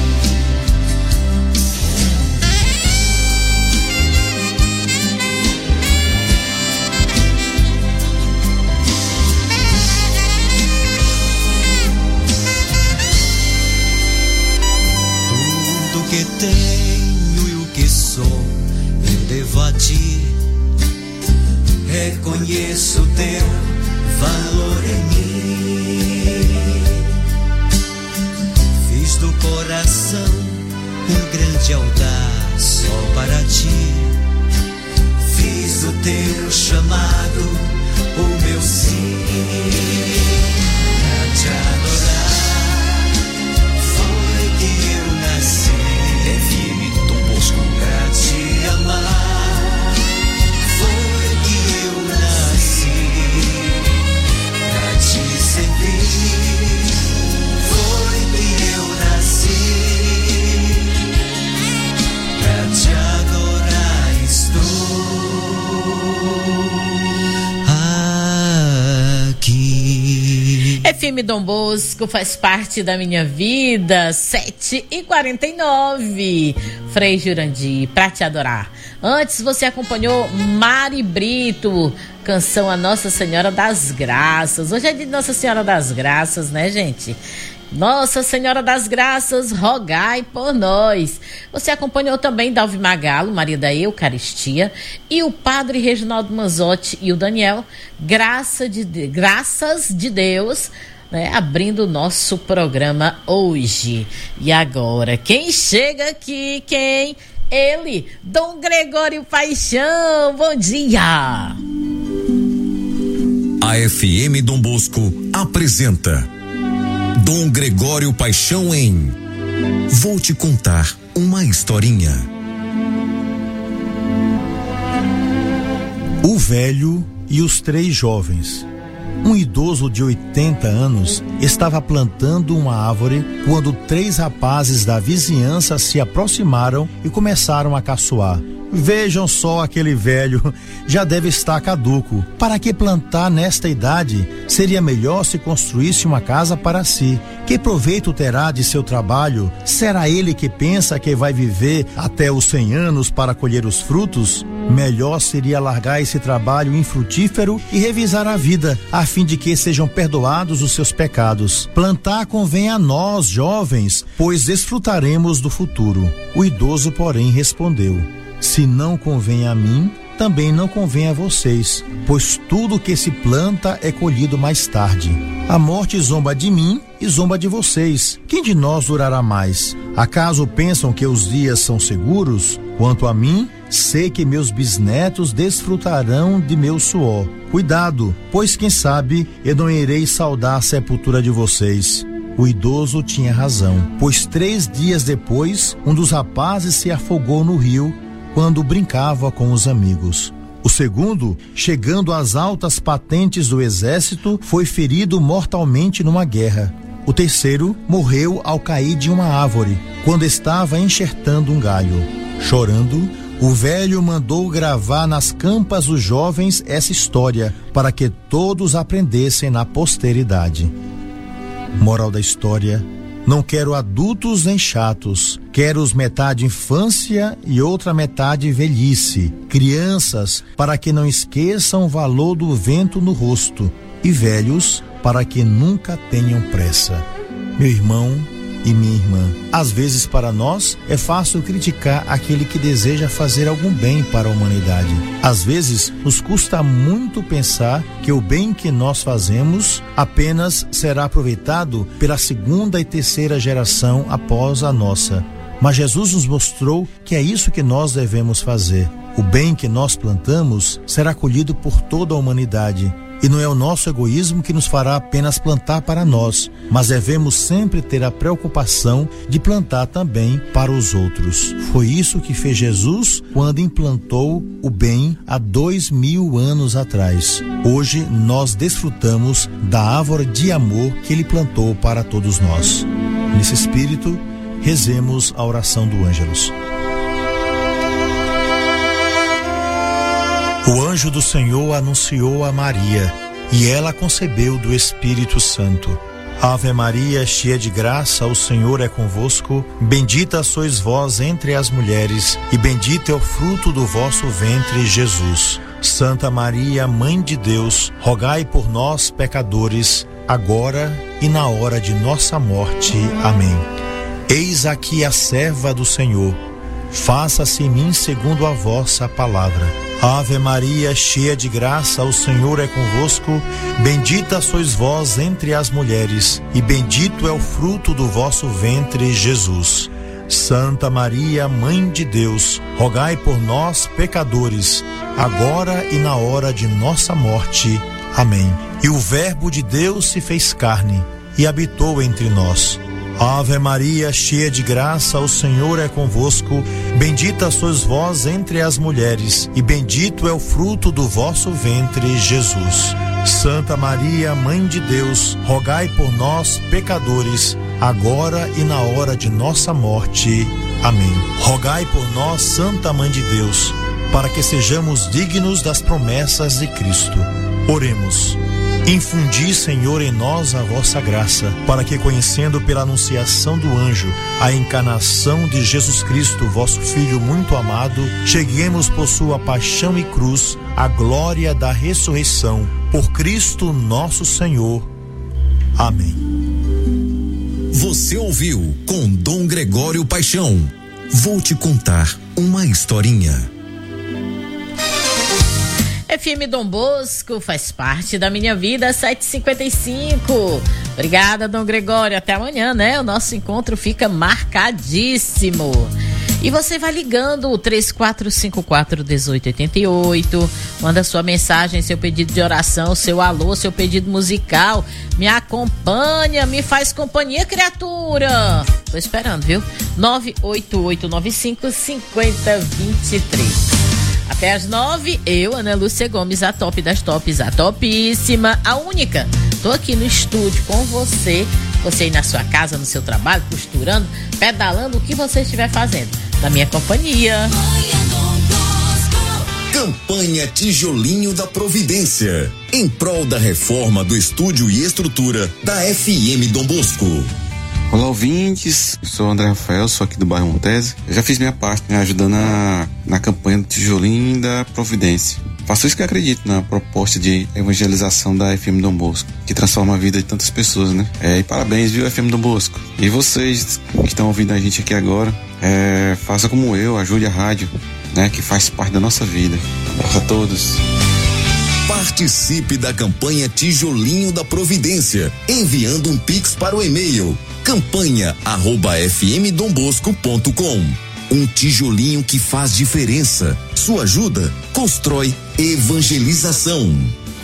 Tudo que tenho e o que sou eu devo a ti. Reconheço teu valor em mim. Fiz do coração um grande altar só para ti. Fiz o teu chamado, o meu sim. Pra te adorar foi que eu nasci. F M Dom Bosco. Pra te amar foi que eu nasci. Pra te servir foi que eu nasci. Pra te adorar estou aqui. F M Dom Bosco faz parte da minha vida, sete e quarenta e nove. Frei Jurandir, pra te adorar. Antes você acompanhou Mari Brito, canção A Nossa Senhora das Graças. Hoje é de Nossa Senhora das Graças, né, gente? Nossa Senhora das Graças, rogai por nós. Você acompanhou também Dalvi Magalo, Maria da Eucaristia, e o Padre Reginaldo Manzotti e o Daniel, Graça de, Graças de Deus, né, abrindo o nosso programa hoje. E agora, quem chega aqui, quem? Ele, Dom Gregório Paixão, bom dia! A F M Dom Bosco apresenta Dom Gregório Paixão em Vou Te Contar uma Historinha. O velho e os três jovens. Um idoso de oitenta anos estava plantando uma árvore quando três rapazes da vizinhança se aproximaram e começaram a caçoar. Vejam só, aquele velho já deve estar caduco. Para que plantar nesta idade? Seria melhor se construísse uma casa para si. Que proveito terá de seu trabalho? Será ele que pensa que vai viver até os cem anos para colher os frutos? Melhor seria largar esse trabalho infrutífero e revisar a vida, a fim de que sejam perdoados os seus pecados. Plantar convém a nós, jovens, pois desfrutaremos do futuro. O idoso, porém, respondeu: se não convém a mim, também não convém a vocês, pois tudo que se planta é colhido mais tarde. A morte zomba de mim e zomba de vocês. Quem de nós durará mais? Acaso pensam que os dias são seguros? Quanto a mim, sei que meus bisnetos desfrutarão de meu suor. Cuidado, pois quem sabe eu não irei saudar a sepultura de vocês. O idoso tinha razão, pois três dias depois, um dos rapazes se afogou no rio quando brincava com os amigos. O segundo, chegando às altas patentes do exército, foi ferido mortalmente numa guerra. O terceiro morreu ao cair de uma árvore, quando estava enxertando um galho. Chorando, o velho mandou gravar nas campas dos jovens essa história, para que todos aprendessem na posteridade. Moral da história: não quero adultos nem chatos, quero os metade infância e outra metade velhice, crianças para que não esqueçam o valor do vento no rosto, e velhos para que nunca tenham pressa. Meu irmão e minha irmã, às vezes para nós é fácil criticar aquele que deseja fazer algum bem para a humanidade. Às vezes nos custa muito pensar que o bem que nós fazemos apenas será aproveitado pela segunda e terceira geração após a nossa. Mas Jesus nos mostrou que é isso que nós devemos fazer. O bem que nós plantamos será colhido por toda a humanidade. E não é o nosso egoísmo que nos fará apenas plantar para nós, mas devemos sempre ter a preocupação de plantar também para os outros. Foi isso que fez Jesus quando implantou o bem há dois mil anos atrás. Hoje nós desfrutamos da árvore de amor que Ele plantou para todos nós. Nesse espírito, rezemos a oração do Ângelus. O anjo do Senhor anunciou a Maria, e ela concebeu do Espírito Santo. Ave Maria, cheia de graça, o Senhor é convosco. Bendita sois vós entre as mulheres, e bendito é o fruto do vosso ventre, Jesus. Santa Maria, Mãe de Deus, rogai por nós, pecadores, agora e na hora de nossa morte. Amém. Eis aqui a serva do Senhor. Faça-se em mim segundo a vossa palavra. Ave Maria, cheia de graça, o Senhor é convosco. Bendita sois vós entre as mulheres, e bendito é o fruto do vosso ventre, Jesus. Santa Maria, Mãe de Deus, rogai por nós, pecadores, agora e na hora de nossa morte. Amém. E o Verbo de Deus se fez carne e habitou entre nós. Ave Maria, cheia de graça, o Senhor é convosco. Bendita sois vós entre as mulheres, e bendito é o fruto do vosso ventre, Jesus. Santa Maria, Mãe de Deus, rogai por nós, pecadores, agora e na hora de nossa morte. Amém. Rogai por nós, Santa Mãe de Deus, para que sejamos dignos das promessas de Cristo. Oremos. Infundi, Senhor, em nós a vossa graça, para que, conhecendo pela anunciação do anjo a encarnação de Jesus Cristo, vosso Filho muito amado, cheguemos por sua paixão e cruz à glória da ressurreição. Por Cristo nosso Senhor. Amém. Você ouviu com Dom Gregório Paixão. Vou te contar uma historinha. F M Dom Bosco faz parte da minha vida, sete e cinquenta e cinco. Obrigada, Dom Gregório. Até amanhã, né? O nosso encontro fica marcadíssimo. E você vai ligando o três quatro cinco quatro, um oito oito oito. Manda sua mensagem, seu pedido de oração, seu alô, seu pedido musical. Me acompanha, me faz companhia, criatura. Tô esperando, viu? nove oito oito nove cinco, cinco zero dois três. Até às nove, eu, Ana Lúcia Gomes, a top das tops, a topíssima, a única. Tô aqui no estúdio com você, você aí na sua casa, no seu trabalho, costurando, pedalando, o que você estiver fazendo. Na minha companhia. Campanha Tijolinho da Providência, em prol da reforma do estúdio e estrutura da F M Dom Bosco. Olá, ouvintes, eu sou o André Rafael, sou aqui do bairro Montese. Eu já fiz minha parte, né, ajudando na, na campanha do Tijolinho da Providência. Faço isso que acredito na proposta de evangelização da F M Dom Bosco, que transforma a vida de tantas pessoas, né? É, e parabéns, viu, F M Dom Bosco? E vocês que estão ouvindo a gente aqui agora, é, faça como eu, ajude a rádio, né, que faz parte da nossa vida. Um abraço a todos. Participe da campanha Tijolinho da Providência, enviando um pix para o e-mail campanha arroba f m dom bosco ponto com. Um tijolinho que faz diferença. Sua ajuda constrói evangelização.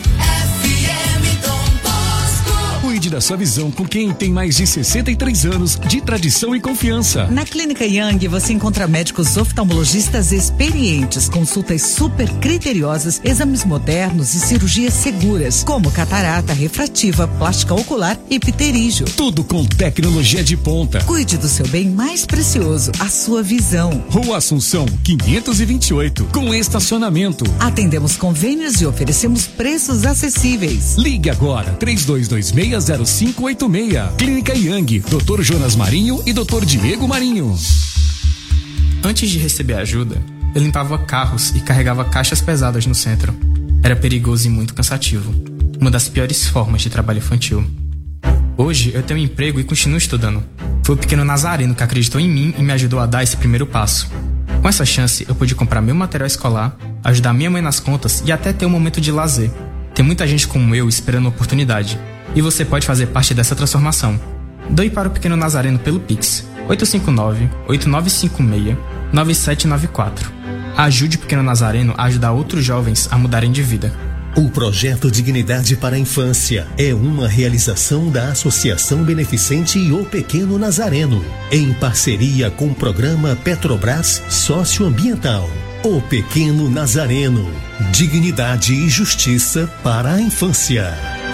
Cuide da sua visão com quem tem mais de sessenta e três anos de tradição e confiança. Na Clínica Yang você encontra médicos oftalmologistas experientes, consultas super criteriosas, exames modernos e cirurgias seguras, como catarata, refrativa, plástica ocular e pterígio. Tudo com tecnologia de ponta. Cuide do seu bem mais precioso, a sua visão. Rua Assunção, quinhentos e vinte e oito, com estacionamento. Atendemos convênios e oferecemos preços acessíveis. Ligue agora, três dois dois seis zero cinco oito seis. Clínica Yang, doutor Jonas Marinho e doutor Diego Marinho. Antes de receber ajuda, eu limpava carros e carregava caixas pesadas no centro. Era perigoso e muito cansativo. Uma das piores formas de trabalho infantil. Hoje eu tenho um emprego e continuo estudando. Foi o pequeno Nazareno que acreditou em mim e me ajudou a dar esse primeiro passo. Com essa chance, eu pude comprar meu material escolar, ajudar minha mãe nas contas e até ter um momento de lazer. Tem muita gente como eu esperando a oportunidade. E você pode fazer parte dessa transformação. Doe para o pequeno Nazareno pelo Pix oito cinco nove, oito nove cinco seis, nove sete nove quatro. Ajude o pequeno Nazareno a ajudar outros jovens a mudarem de vida. O projeto Dignidade para a Infância é uma realização da Associação Beneficente O Pequeno Nazareno, em parceria com o programa Petrobras Socioambiental. O Pequeno Nazareno, dignidade e justiça para a infância.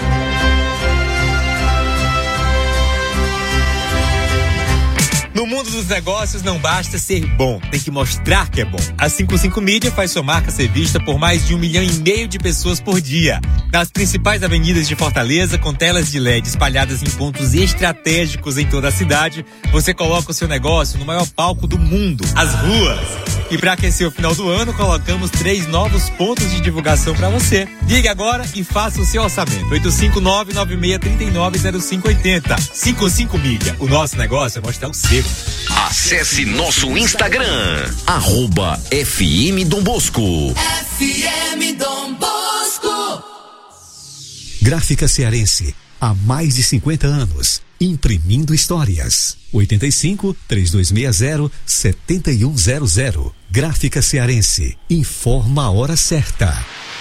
No mundo dos negócios não basta ser bom, tem que mostrar que é bom. A cinquenta e cinco Mídia faz sua marca ser vista por mais de um milhão e meio de pessoas por dia. Nas principais avenidas de Fortaleza, com telas de L E D espalhadas em pontos estratégicos em toda a cidade, você coloca o seu negócio no maior palco do mundo, as ruas. E para aquecer o final do ano, colocamos três novos pontos de divulgação para você. Ligue agora e faça o seu orçamento. oito cinco nove, nove seis três nove, zero cinco oito zero. cinquenta e cinco Mídia. O nosso negócio é mostrar o seu. Acesse nosso Instagram, arroba F M Dom Bosco. F M Dom Bosco. Gráfica Cearense, há mais de cinquenta anos, imprimindo histórias. oito cinco, três dois seis zero, sete um zero zero. Gráfica Cearense, informa a hora certa.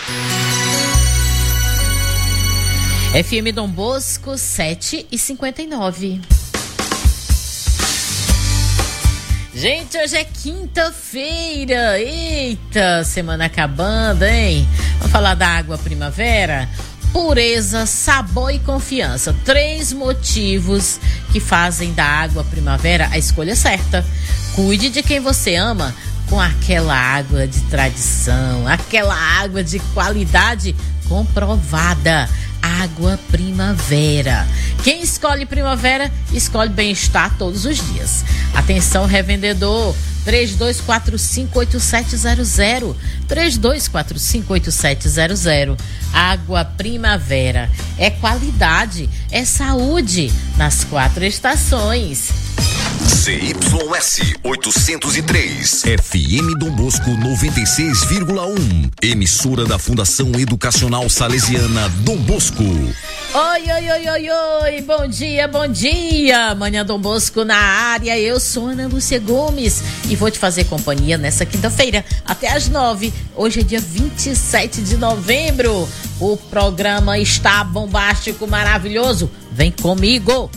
F M Dom Bosco, sete e cinquenta e nove. Gente, hoje é quinta-feira. Eita, semana acabando, hein? Vamos falar da água primavera? Pureza, sabor e confiança. Três motivos que fazem da água primavera a escolha certa. Cuide de quem você ama com aquela água de tradição, aquela água de qualidade comprovada. Água Primavera. Quem escolhe Primavera, escolhe bem-estar todos os dias. Atenção, revendedor. três dois quatro cinco, oito sete zero zero. três dois quatro cinco, oito sete zero zero. Água Primavera. É qualidade, é saúde nas quatro estações. C Y S oitocentos e três, F M Dom Bosco noventa e seis vírgula um, emissora da Fundação Educacional Salesiana Dom Bosco. Oi, oi, oi, oi, oi, bom dia, bom dia, Manhã Dom Bosco na área, eu sou Ana Lúcia Gomes e vou te fazer companhia nessa quinta-feira até às nove, hoje é dia vinte e sete de novembro, o programa está bombástico, maravilhoso, vem comigo.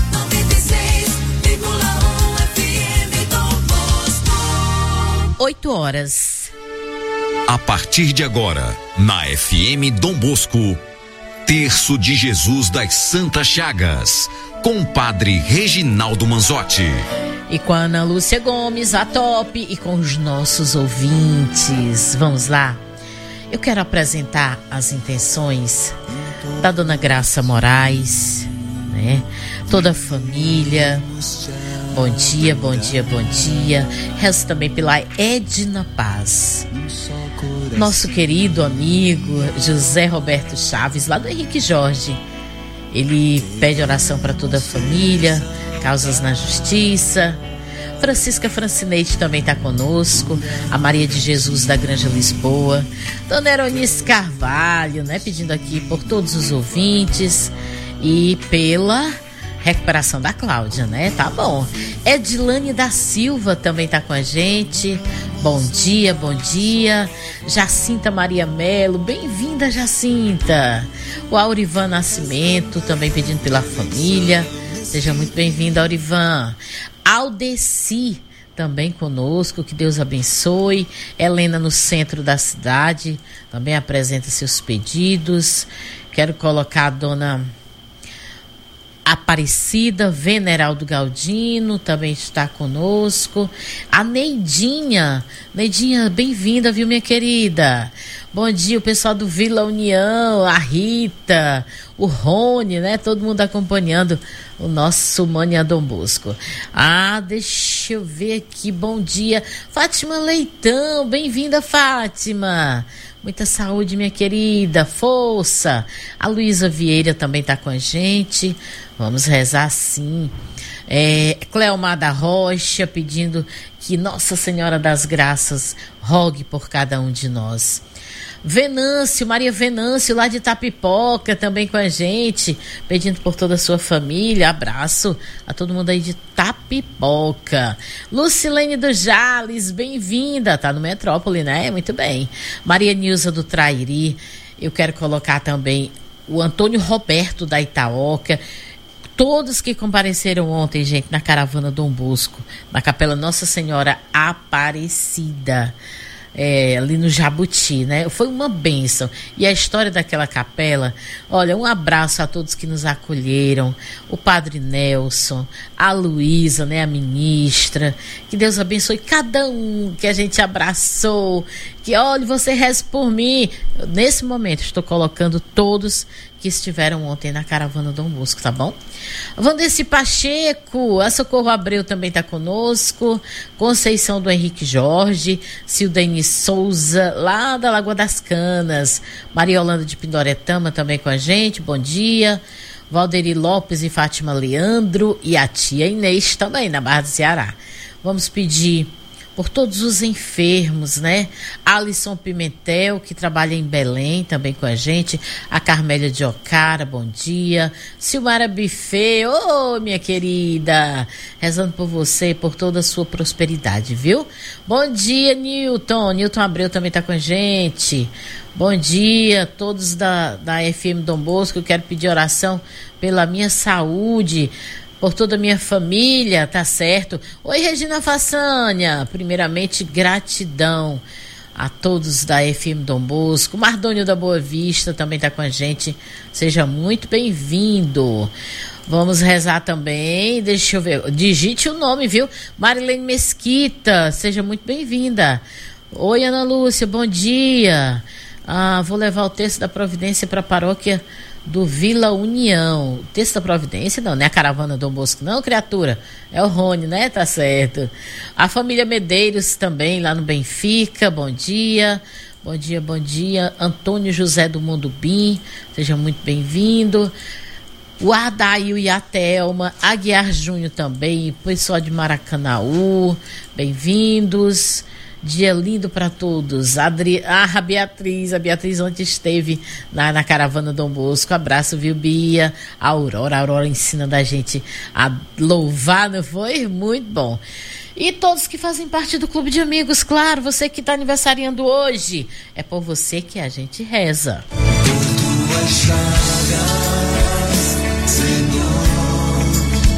oito horas. A partir de agora, na F M Dom Bosco, Terço de Jesus das Santas Chagas, com o padre Reginaldo Manzotti. E com a Ana Lúcia Gomes, a top, e com os nossos ouvintes. Vamos lá. Eu quero apresentar as intenções da dona Graça Moraes, né? Toda a família. Bom dia, bom dia, bom dia. Rezo também pela Edna Paz. Nosso querido amigo José Roberto Chaves, lá do Henrique Jorge. Ele pede oração para toda a família, causas na justiça. Francisca Francineide também está conosco. A Maria de Jesus da Granja Lisboa. Dona Eronice Carvalho, né? Pedindo aqui por todos os ouvintes e pela recuperação da Cláudia, né? Tá bom. Edilane da Silva também tá com a gente. Bom dia, bom dia. Jacinta Maria Melo, bem-vinda, Jacinta. O Aurivan Nascimento também pedindo pela família. Seja muito bem-vinda, Aurivan. Aldeci também conosco, que Deus abençoe. Helena no centro da cidade também apresenta seus pedidos. Quero colocar a dona Aparecida Veneraldo Galdino também está conosco. A Neidinha, Neidinha, bem-vinda, viu, minha querida? Bom dia, o pessoal do Vila União, a Rita, o Rony, né? Todo mundo acompanhando o nosso Mania Dom Bosco. Ah, deixa eu ver aqui, bom dia. Fátima Leitão, bem-vinda, Fátima. Muita saúde, minha querida, força. A Luísa Vieira também está com a gente. Vamos rezar sim. É, Cleomar da Rocha pedindo que Nossa Senhora das Graças rogue por cada um de nós. Venâncio, Maria Venâncio, lá de Itapipoca, também com a gente, pedindo por toda a sua família. Abraço a todo mundo aí de Itapipoca. Lucilene do Jales, bem-vinda, tá no Metrópole, né? Muito bem. Maria Nilza do Trairi, eu quero colocar também o Antônio Roberto da Itaoca. Todos que compareceram ontem, gente, na caravana Dom Bosco, na Capela Nossa Senhora Aparecida. É, ali no Jabuti, né? Foi uma bênção. E a história daquela capela, olha, um abraço a todos que nos acolheram, o Padre Nelson, a Luísa, né, a ministra, que Deus abençoe cada um que a gente abraçou, que, olha, você reza por mim. Nesse momento, estou colocando todos que estiveram ontem na caravana Dom Bosco, tá bom? Vandeci Pacheco, a Socorro Abreu também está conosco, Conceição do Henrique Jorge, Cildene Souza, lá da Lagoa das Canas, Maria Holanda de Pindoretama também com a gente, bom dia. Valderi Lopes e Fátima Leandro e a tia Inês também na Barra do Ceará. Vamos pedir por todos os enfermos, né? Alisson Pimentel, que trabalha em Belém, também com a gente. A Carmélia de Ocara, bom dia. Silmara Buffet, ô, oh, minha querida, rezando por você e por toda a sua prosperidade, viu? Bom dia, Nilton. Nilton Abreu também tá com a gente. Bom dia a todos da, da F M Dom Bosco. Eu quero pedir oração pela minha saúde, por toda a minha família, tá certo? Oi, Regina Façanha. Primeiramente, gratidão a todos da F M Dom Bosco. Mardônio da Boa Vista também tá com a gente. Seja muito bem-vindo. Vamos rezar também. Deixa eu ver. Digite o nome, viu? Marilene Mesquita. Seja muito bem-vinda. Oi, Ana Lúcia. Bom dia. Ah, vou levar o texto da Providência para a paróquia do Vila União. O texto da Providência não, não é a caravana Dom Bosco não, criatura, é o Rony, né? Tá certo. A família Medeiros também lá no Benfica, bom dia, bom dia, bom dia. Antônio José do Mundo Bim, seja muito bem-vindo. O Adail e a Thelma, Aguiar Júnior também, pessoal de Maracanaú, bem-vindos. Dia lindo para todos. Adri... Ah, a Beatriz, a Beatriz ontem esteve na, na caravana Dom Bosco. Abraço, viu, Bia? A Aurora, a Aurora ensina da gente a louvar, não foi? Muito bom. E todos que fazem parte do Clube de Amigos, claro, você que está aniversariando hoje, é por você que a gente reza. Por tua chaga